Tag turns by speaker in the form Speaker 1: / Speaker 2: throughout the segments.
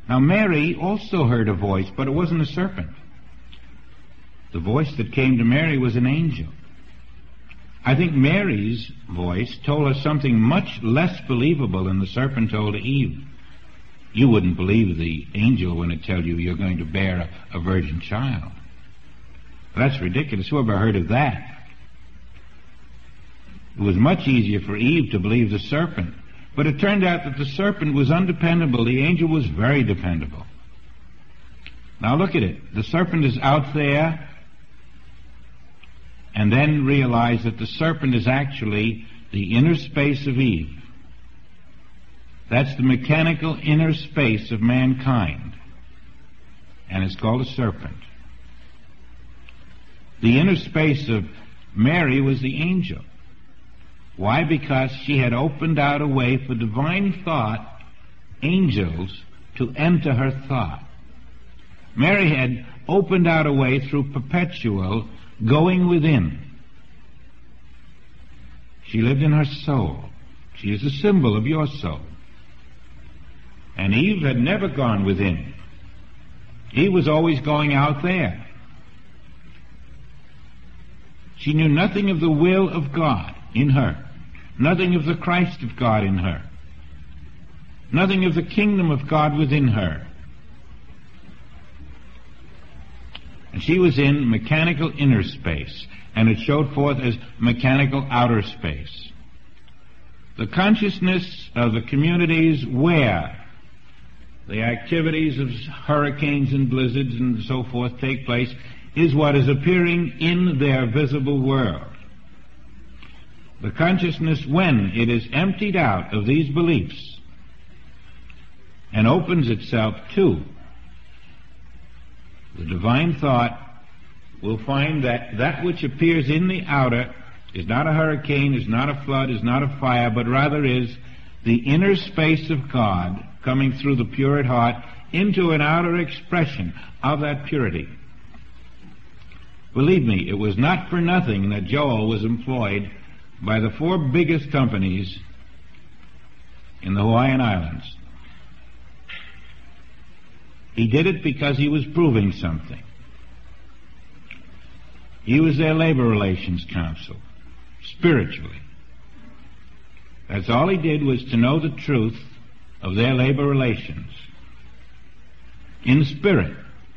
Speaker 1: Now Mary also heard a voice, but it wasn't a serpent. The voice that came to Mary was an angel. I think Mary's voice told us something much less believable than the serpent told Eve. You wouldn't believe the angel when it tells you you're going to bear a virgin child. That's ridiculous. Who ever heard of that? It was much easier for Eve to believe the serpent. But it turned out that the serpent was undependable. The angel was very dependable. Now look at it. The serpent is out there, and then realize that the serpent is actually the inner space of Eve. That's the mechanical inner space of mankind, and it's called a serpent. The inner space of Mary was the angel. Why? Because she had opened out a way for divine thought, angels, to enter her thought. Mary had opened out a way through perpetual going within. She lived in her soul. She is a symbol of your soul. And Eve had never gone within. Eve was always going out there. She knew nothing of the will of God in her, nothing of the Christ of God in her, nothing of the kingdom of God within her. And she was in mechanical inner space, and it showed forth as mechanical outer space. The consciousness of the communities where the activities of hurricanes and blizzards and so forth take place is what is appearing in their visible world. The consciousness, when it is emptied out of these beliefs and opens itself to the divine thought, will find that that which appears in the outer is not a hurricane, is not a flood, is not a fire, but rather is the inner space of God coming through the pure at heart into an outer expression of that purity. Believe me, it was not for nothing that Joel was employed by the 4 biggest companies in the Hawaiian Islands. He did it because he was proving something. He was their labor relations counsel, spiritually. That's all he did, was to know the truth of their labor relations in spirit.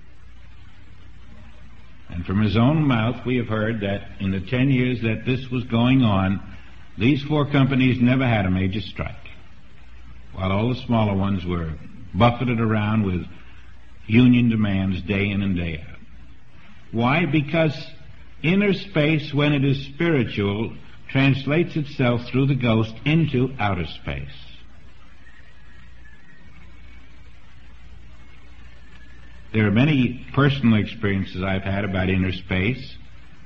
Speaker 1: And from his own mouth we have heard that in the 10 years that this was going on, these 4 companies never had a major strike, while all the smaller ones were buffeted around with union demands day in and day out. Why? Because inner space, when it is spiritual, translates itself through the ghost into outer space. There are many personal experiences I've had about inner space,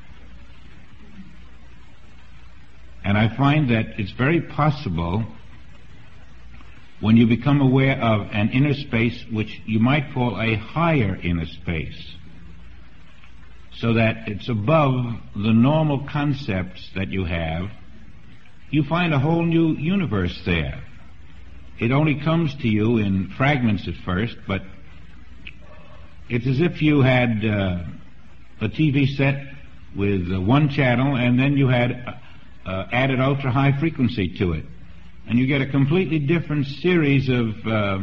Speaker 1: and I find that it's very possible, when you become aware of an inner space which you might call a higher inner space, so that it's above the normal concepts that you have, you find a whole new universe there. It only comes to you in fragments at first, but it's as if you had a TV set with 1 channel, and then you had added ultra-high frequency to it. And you get a completely different series of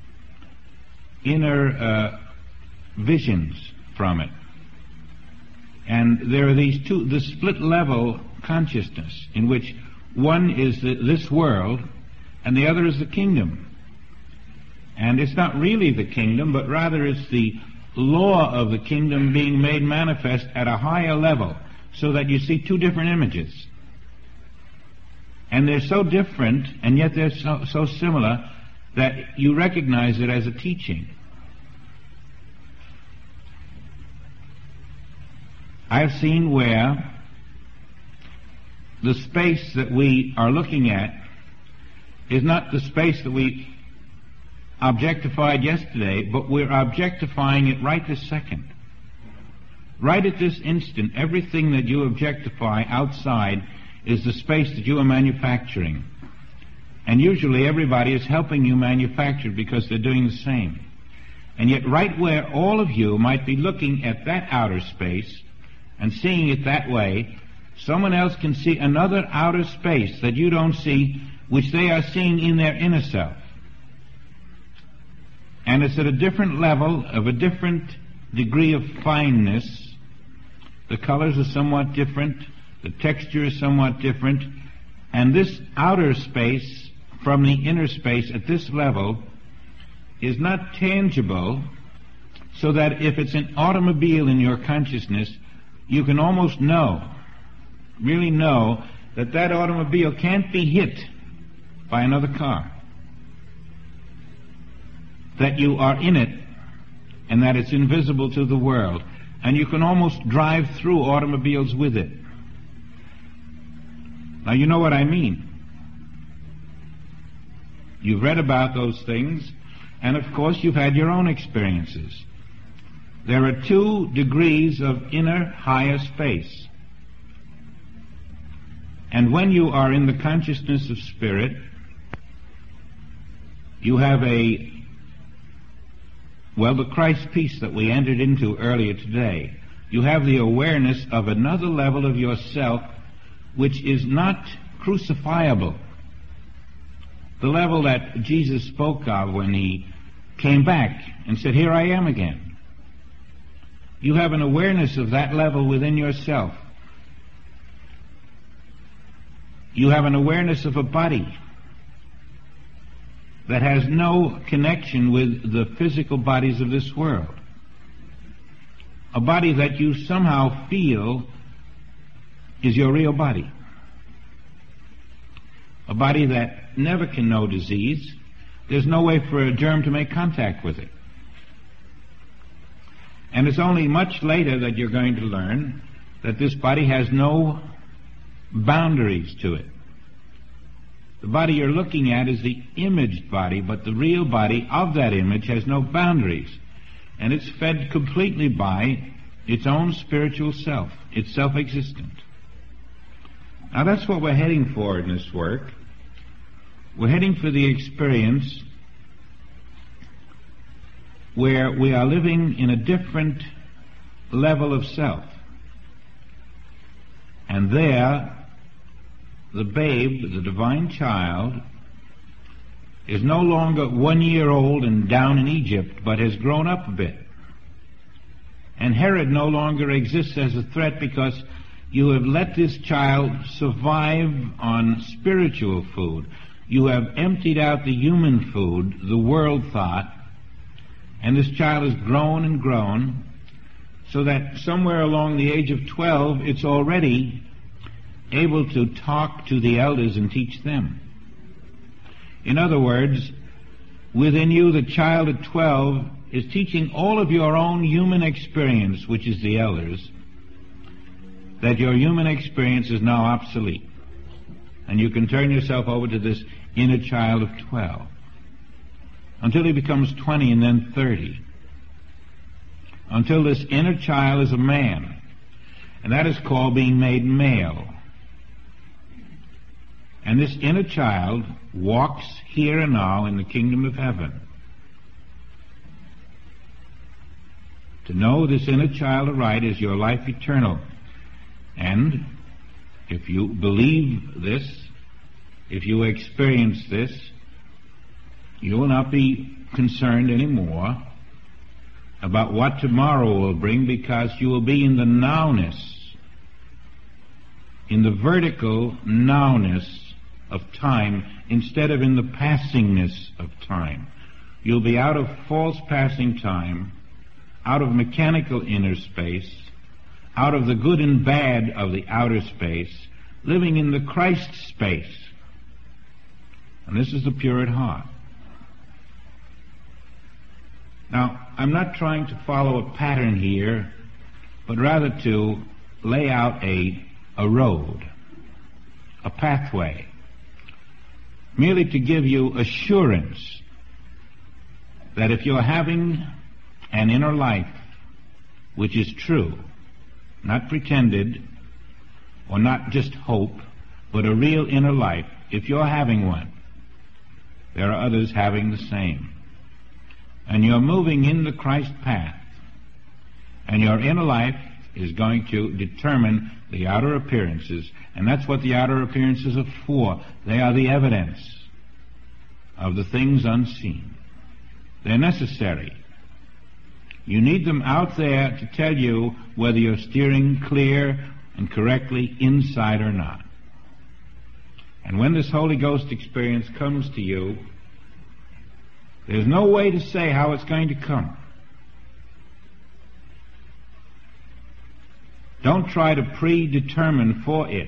Speaker 1: inner visions from it. And there are these 2, the split-level consciousness, in which one is this world, and the other is the kingdom. And it's not really the kingdom, but rather it's the law of the kingdom being made manifest at a higher level, so that you see 2 different images. And they're so different, and yet they're so similar, that you recognize it as a teaching. I've seen where the space that we are looking at is not the space that we objectified yesterday, but we're objectifying it right this second. Right at this instant, everything that you objectify outside is the space that you are manufacturing. And usually everybody is helping you manufacture because they're doing the same. And yet right where all of you might be looking at that outer space and seeing it that way, someone else can see another outer space that you don't see, which they are seeing in their inner self. And it's at a different level, of a different degree of fineness. The colors are somewhat different, the texture is somewhat different, and this outer space from the inner space at this level is not tangible, so that if it's an automobile in your consciousness, you can almost know, really know, that that automobile can't be hit by another car. That you are in it, and that it's invisible to the world. And you can almost drive through automobiles with it. Now you know what I mean. You've read about those things, and of course you've had your own experiences. There are 2 degrees of inner higher space. And when you are in the consciousness of spirit, you have the Christ peace that we entered into earlier today. You have the awareness of another level of yourself which is not crucifiable. The level that Jesus spoke of when he came back and said, "Here I am again." You have an awareness of that level within yourself. You have an awareness of a body that has no connection with the physical bodies of this world. A body that you somehow feel is your real body. A body that never can know disease. There's no way for a germ to make contact with it. And it's only much later that you're going to learn that this body has no boundaries to it. The body you're looking at is the imaged body, but the real body of that image has no boundaries. And it's fed completely by its own spiritual self. It's self-existent. Now that's what we're heading for in this work. We're heading for the experience where we are living in a different level of self. And there, the babe, the divine child, is no longer 1 year old and down in Egypt, but has grown up a bit. And Herod no longer exists as a threat because you have let this child survive on spiritual food. You have emptied out the human food, the world thought, and this child has grown and grown, so that somewhere along the age of 12, it's already able to talk to the elders and teach them. In other words, within you, the child at 12 is teaching all of your own human experience, which is the elders, that your human experience is now obsolete. And you can turn yourself over to this inner child of 12 until he becomes 20 and then 30. Until this inner child is a man. And that is called being made male. And this inner child walks here and now in the kingdom of heaven. To know this inner child aright is your life eternal. And if you believe this, if you experience this, you will not be concerned anymore about what tomorrow will bring, because you will be in the nowness, in the vertical nowness of time, instead of in the passingness of time. You'll be out of false passing time, out of mechanical inner space, out of the good and bad of the outer space, living in the Christ space. And this is the pure at heart. Now, I'm not trying to follow a pattern here, but rather to lay out a road, a pathway, merely to give you assurance that if you're having an inner life which is true, not pretended, or not just hope, but a real inner life, if you're having one, there are others having the same. and you're moving in the Christ path, and your inner life is going to determine the outer appearances, and that's what the outer appearances are for. They are the evidence of the things unseen. They're necessary. You need them out there to tell you whether you're steering clear and correctly inside or not. And when this Holy Ghost experience comes to you, there's no way to say how it's going to come. Don't try to predetermine for it,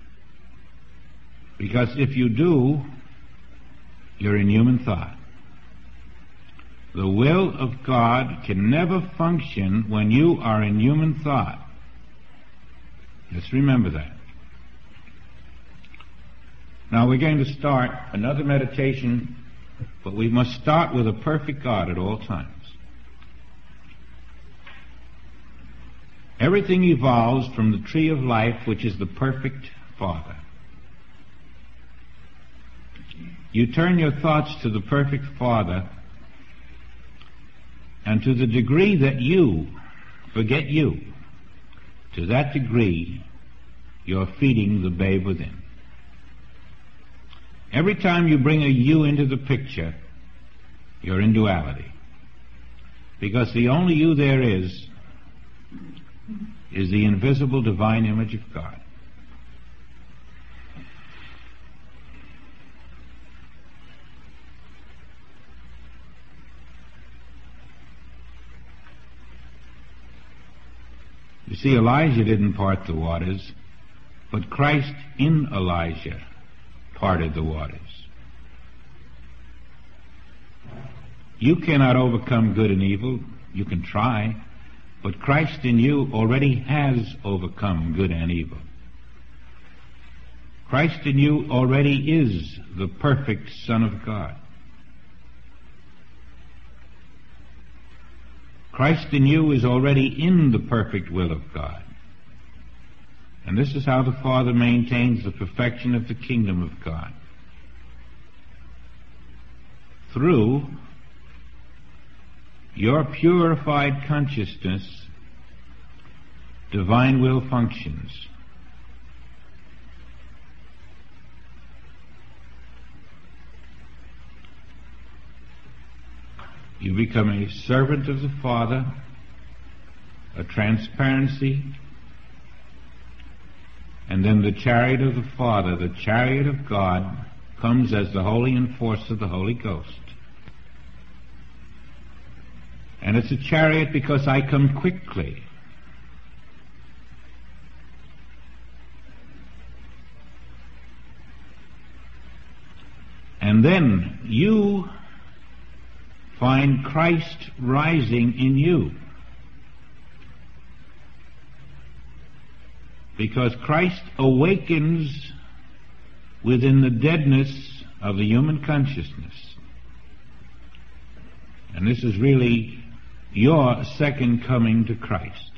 Speaker 1: because if you do, you're in human thought. The will of God can never function when you are in human thought. Just remember that. Now we're going to start another meditation, but we must start with a perfect God at all times. Everything evolves from the tree of life, which is the perfect Father. You turn your thoughts to the perfect Father, and to the degree that you forget you, to that degree you're feeding the babe within. Every time you bring a you into the picture, you're in duality. Because the only you there is the invisible divine image of God. You see, Elijah didn't part the waters, but Christ in Elijah parted the waters. You cannot overcome good and evil. You can try, but Christ in you already has overcome good and evil. Christ in you already is the perfect Son of God. Christ in you is already in the perfect will of God. And this is how the Father maintains the perfection of the kingdom of God. Through your purified consciousness, divine will functions. You become a servant of the Father, a transparency, and then the chariot of the Father, the chariot of God, comes as the holy enforcer of the Holy Ghost. And it's a chariot because I come quickly. And then you find Christ rising in you. Because Christ awakens within the deadness of the human consciousness. And this is really your second coming to Christ.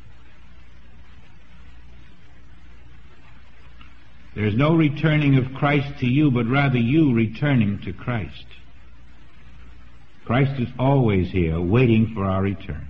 Speaker 1: There's no returning of Christ to you, but rather you returning to Christ. Christ is always here, waiting for our return.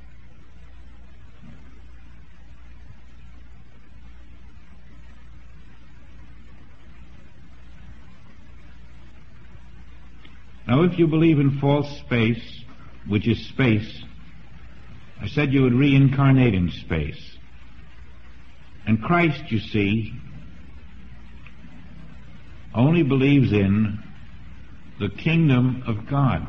Speaker 1: Now, if you believe in false space, which is space, I said you would reincarnate in space. And Christ, you see, only believes in the kingdom of God.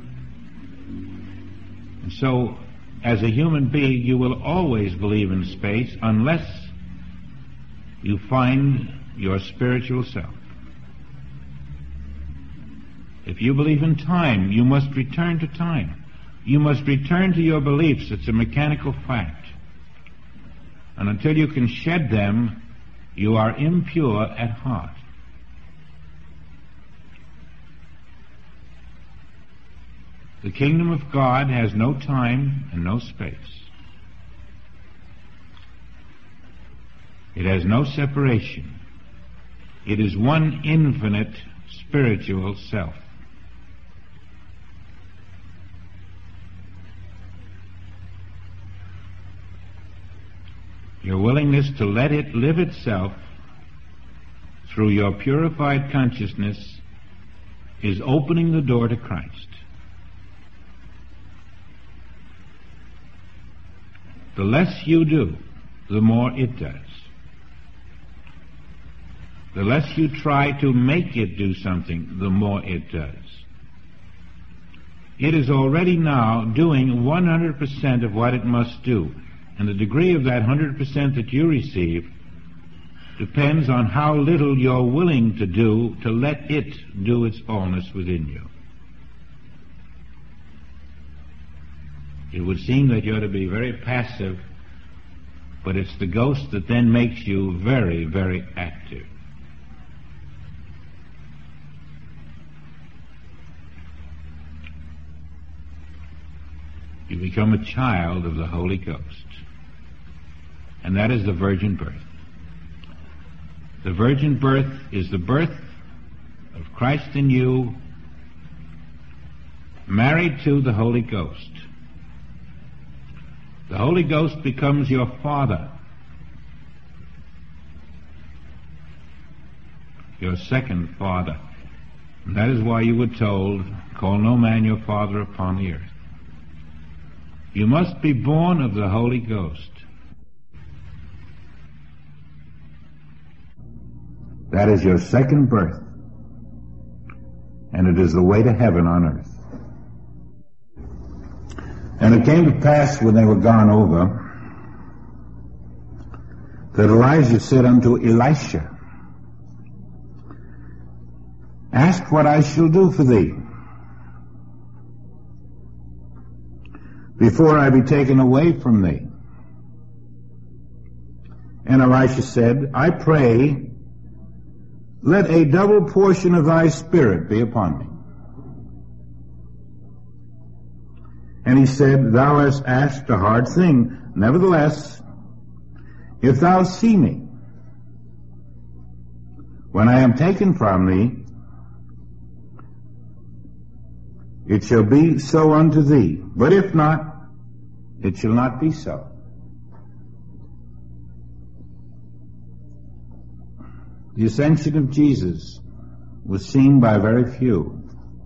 Speaker 1: And so, as a human being, you will always believe in space unless you find your spiritual self. If you believe in time, you must return to time. You must return to your beliefs. It's a mechanical fact. And until you can shed them, you are impure at heart. The kingdom of God has no time and no space. It has no separation. It is one infinite spiritual self. Your willingness to let it live itself through your purified consciousness is opening the door to Christ. The less you do, the more it does. The less you try to make it do something, the more it does. It is already now doing 100% of what it must do, and the degree of that 100% that you receive depends on how little you're willing to do to let it do its allness within you. It would seem that you're to be very passive, but it's the ghost that then makes you very, very active. You become a child of the Holy Ghost. And that is the virgin birth. The virgin birth is the birth of Christ in you, married to the Holy Ghost. The Holy Ghost becomes your father, your second father. And that is why you were told, call no man your father upon the earth. You must be born of the Holy Ghost. That is your second birth, and it is the way to heaven on earth. And it came to pass when they were gone over, that Elijah said unto Elisha, ask what I shall do for thee, before I be taken away from thee. And Elisha said, I pray, let a double portion of thy spirit be upon me. And he said, thou hast asked a hard thing. Nevertheless, if thou see me, when I am taken from thee, it shall be so unto thee. But if not, it shall not be so. The ascension of Jesus was seen by very few,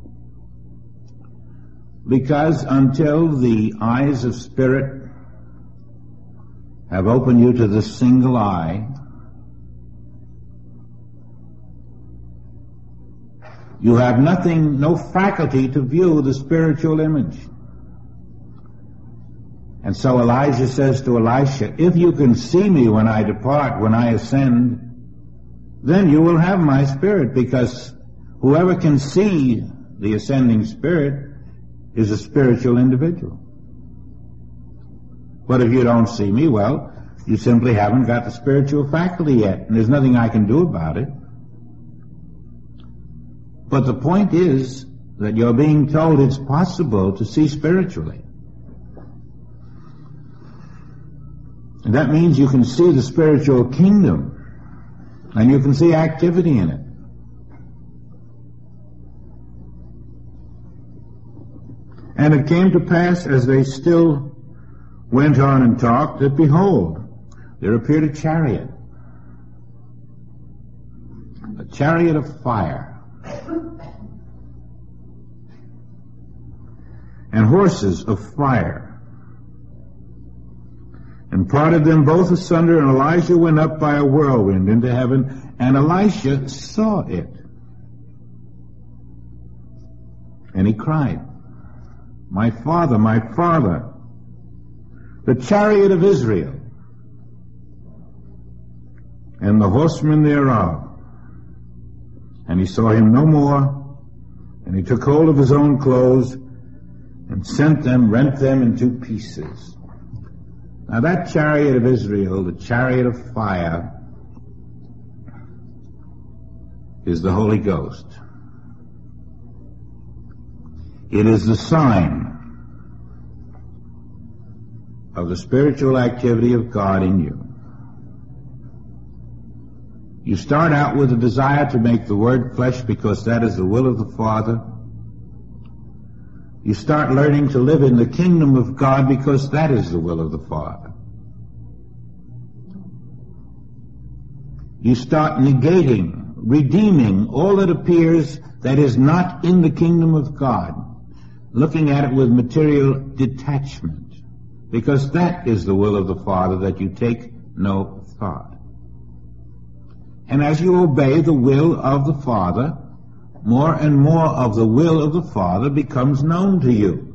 Speaker 1: because until the eyes of spirit have opened you to the single eye, you have nothing, no faculty to view the spiritual image. And so Elijah says to Elisha, if you can see me when I depart, when I ascend, then you will have my spirit, because whoever can see the ascending spirit is a spiritual individual. But if you don't see me, well, you simply haven't got the spiritual faculty yet, and there's nothing I can do about it. But the point is that you're being told it's possible to see spiritually. And that means you can see the spiritual kingdom, and you can see activity in it. And it came to pass, as they still went on and talked, that behold, there appeared a chariot of fire, and horses of fire, and parted them both asunder, and Elijah went up by a whirlwind into heaven, and Elisha saw it. And he cried, my father, the chariot of Israel, and the horsemen thereof. And he saw him no more, and he took hold of his own clothes, and rent them in two pieces. Now that chariot of Israel, the chariot of fire, is the Holy Ghost. It is the sign of the spiritual activity of God in you. You start out with a desire to make the Word flesh because that is the will of the Father. You start learning to live in the kingdom of God because that is the will of the Father. you start negating, redeeming all that appears that is not in the kingdom of God, looking at it with material detachment, because that is the will of the Father, that you take no thought. And as you obey the will of the Father, more and more of the will of the Father becomes known to you.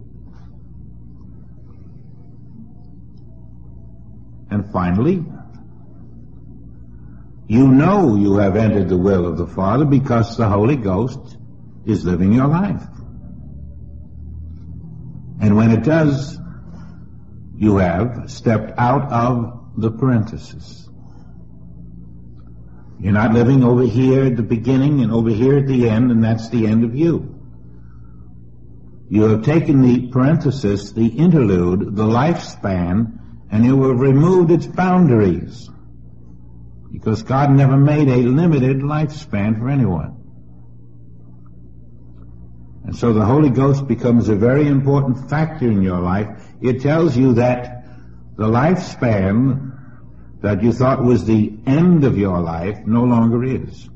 Speaker 1: And finally, you know you have entered the will of the Father because the Holy Ghost is living your life. And when it does, you have stepped out of the parenthesis. You're not living over here at the beginning and over here at the end, and that's the end of you. You have taken the parenthesis, the interlude, the lifespan, and you have removed its boundaries. Because God never made a limited lifespan for anyone. And so the Holy Ghost becomes a very important factor in your life. It tells you that the lifespan that you thought was the end of your life no longer is.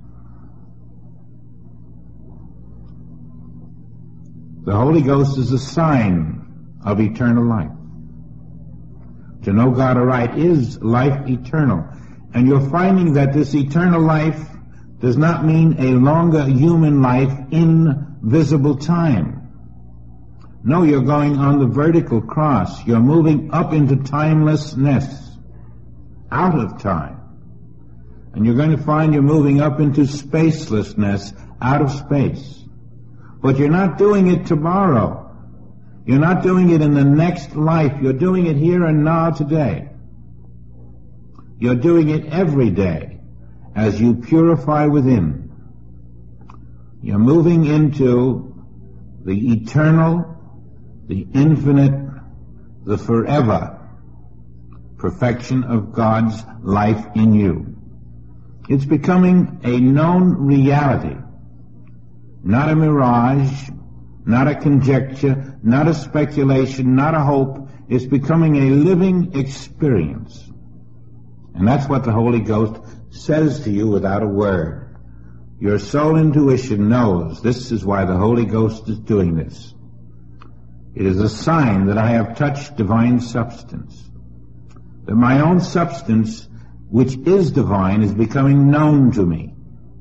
Speaker 1: The Holy Ghost is a sign of eternal life. To know God aright is life eternal. And you're finding that this eternal life does not mean a longer human life in visible time. No, you're going on the vertical cross. You're moving up into timelessness, out of time. And you're going to find you're moving up into spacelessness, out of space. But you're not doing it tomorrow. You're not doing it in the next life. You're doing it here and now today. You're doing it every day as you purify within. You're moving into the eternal, the infinite, the forever perfection of God's life in you. It's becoming a known reality, not a mirage, not a conjecture, not a speculation, not a hope. It's becoming a living experience. And that's what the Holy Ghost says to you without a word. Your soul intuition knows this is why the Holy Ghost is doing this. It is a sign that I have touched divine substance. That my own substance, which is divine, is becoming known to me.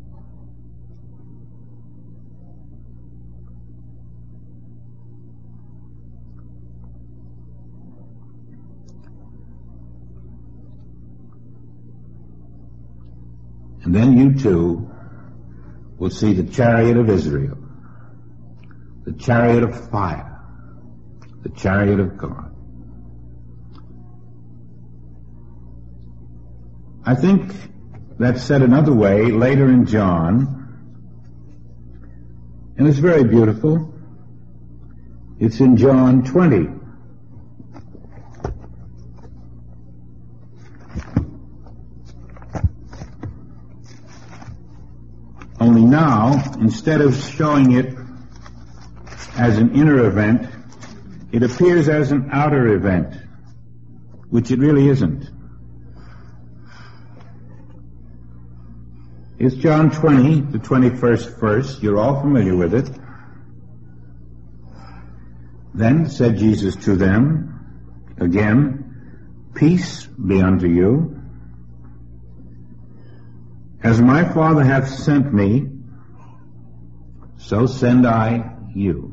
Speaker 1: And then you too will see the chariot of Israel, the chariot of fire, the chariot of God. I think that's said another way later in John, and it's very beautiful. It's in John 20. Only now, instead of showing it as an inner event, it appears as an outer event, which it really isn't. It's John 20, the 21st verse. You're all familiar with it. Then said Jesus to them, again, peace be unto you. As my Father hath sent me, so send I you.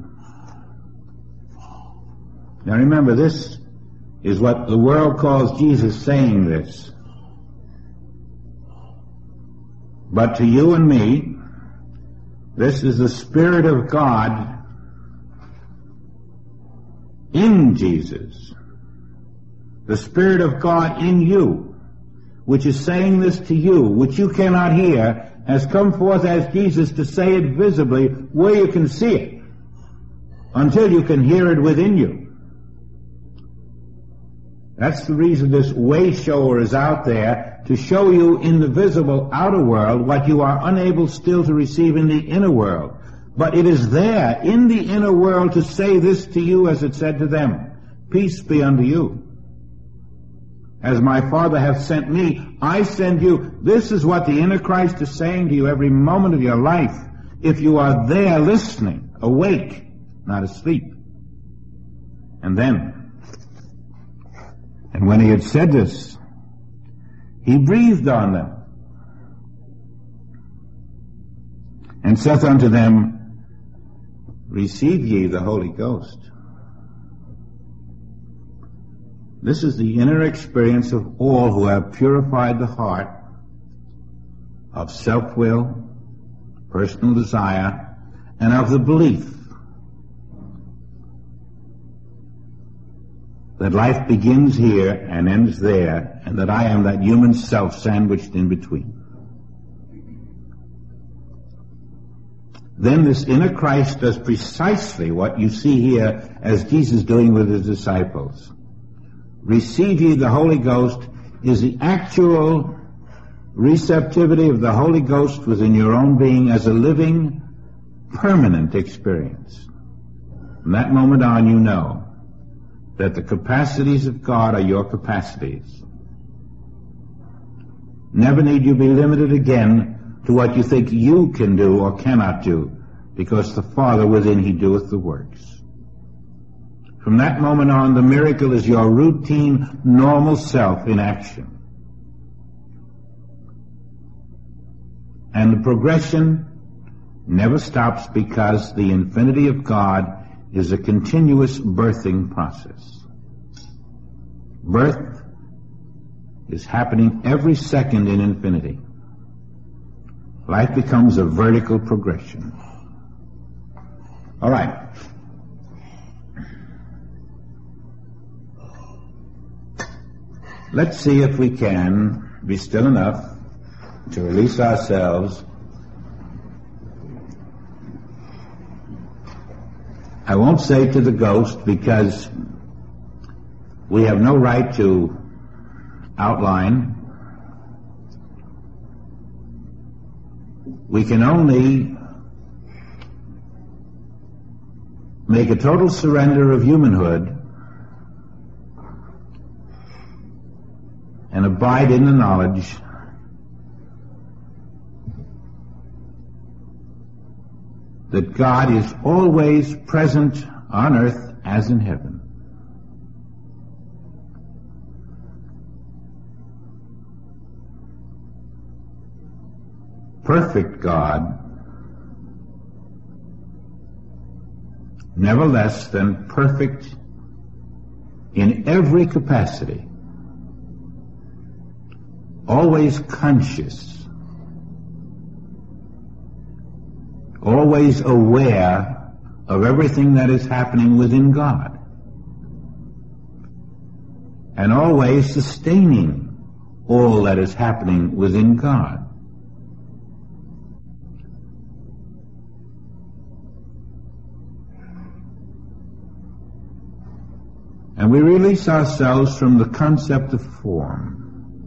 Speaker 1: Now remember, this is what the world calls Jesus saying this. But to you and me, this is the Spirit of God in Jesus. The Spirit of God in you, which is saying this to you, which you cannot hear, has come forth as Jesus to say it visibly where you can see it, until you can hear it within you. That's the reason this way shower is out there, to show you in the visible outer world what you are unable still to receive in the inner world. But it is there in the inner world to say this to you as it said to them, peace be unto you. As my Father hath sent me, I send you. This is what the inner Christ is saying to you every moment of your life. If you are there listening, awake, not asleep. And when he had said this, he breathed on them, and saith unto them, Receive ye the Holy Ghost. This is the inner experience of all who have purified the heart of self-will, personal desire, and of the belief that life begins here and ends there, and that I am that human self sandwiched in between. Then this inner Christ does precisely what you see here as Jesus doing with his disciples. Receive ye the Holy Ghost is the actual receptivity of the Holy Ghost within your own being as a living, permanent experience. From that moment on, you know that the capacities of God are your capacities. Never need you be limited again to what you think you can do or cannot do, because the Father within he doeth the works. From that moment on, the miracle is your routine, normal self in action. And the progression never stops, because the infinity of God is a continuous birthing process. Birth is happening every second in infinity. Life becomes a vertical progression. All right. Let's see if we can be still enough to release ourselves. I won't say to the ghost, because we have no right to outline. We can only make a total surrender of humanhood and abide in the knowledge that God is always present on earth as in heaven. Perfect God, never less than perfect in every capacity, always conscious, always aware of everything that is happening within God, and always sustaining all that is happening within God. And we release ourselves from the concept of form.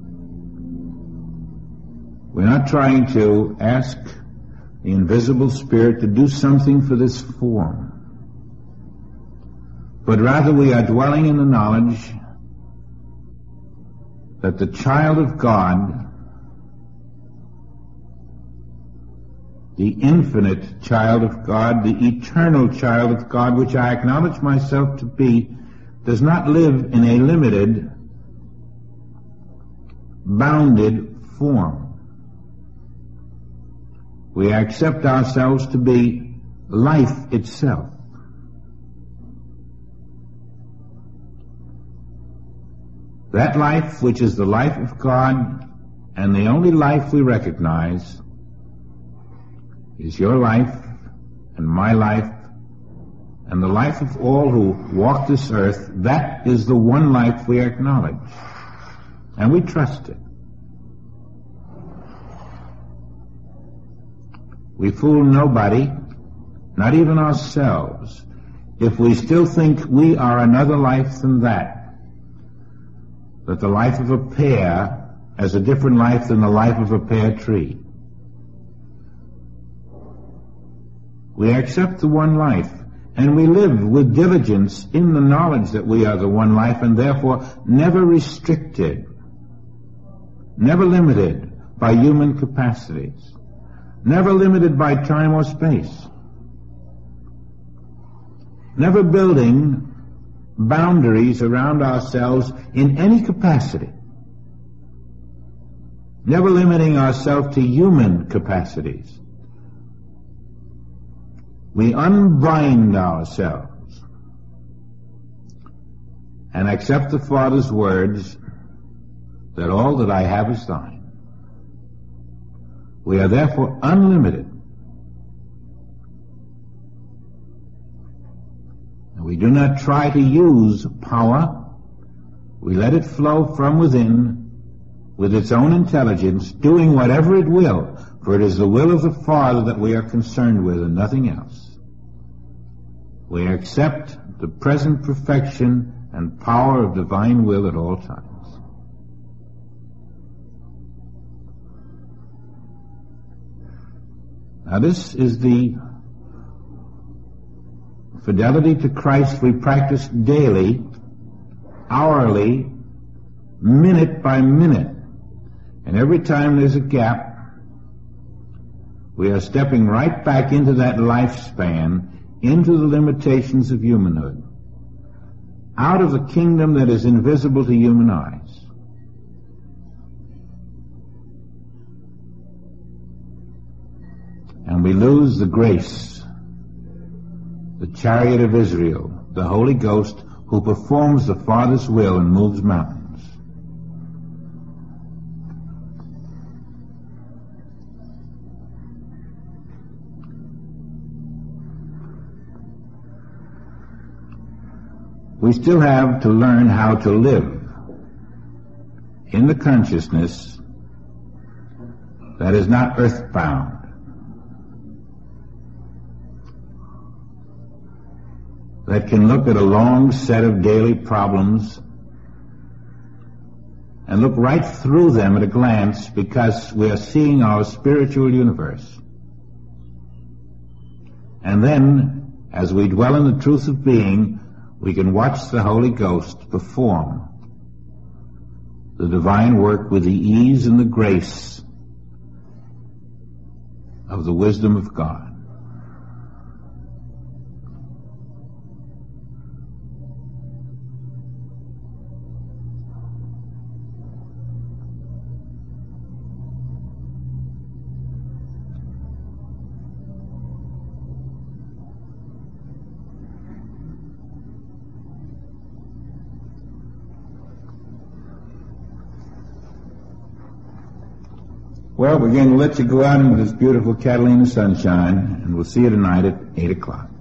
Speaker 1: We're not trying to ask the invisible spirit to do something for this form, but rather we are dwelling in the knowledge that the child of God, the infinite child of God, the eternal child of God, which I acknowledge myself to be, does not live in a limited, bounded form. We accept ourselves to be life itself. That life, which is the life of God and the only life we recognize, is your life and my life and the life of all who walk this earth. That is the one life we acknowledge, and we trust it. We fool nobody, not even ourselves, if we still think we are another life than that the life of a pear has a different life than the life of a pear tree. We accept the one life, And we live with diligence in the knowledge that we are the one life, and therefore never restricted, never limited by human capacities, never limited by time or space, never building boundaries around ourselves in any capacity, never limiting ourselves to human capacities. We unbind ourselves and accept the Father's words that all that I have is thine. We are therefore unlimited. And we do not try to use power. We let it flow from within with its own intelligence, doing whatever it will, for it is the will of the Father that we are concerned with and nothing else. We accept the present perfection and power of divine will at all times. Now this is the fidelity to Christ we practice daily, hourly, minute by minute. And every time there's a gap, we are stepping right back into that lifespan, into the limitations of humanhood, out of the kingdom that is invisible to human eyes. And we lose the grace, the chariot of Israel, the Holy Ghost, who performs the Father's will and moves mountains. We still have to learn how to live in the consciousness that is not earthbound, that can look at a long set of daily problems and look right through them at a glance, because we are seeing our spiritual universe. And then, as we dwell in the truth of being, we can watch the Holy Ghost perform the divine work with the ease and the grace of the wisdom of God. Well, we're going to let you go out into this beautiful Catalina sunshine, and we'll see you tonight at 8 o'clock.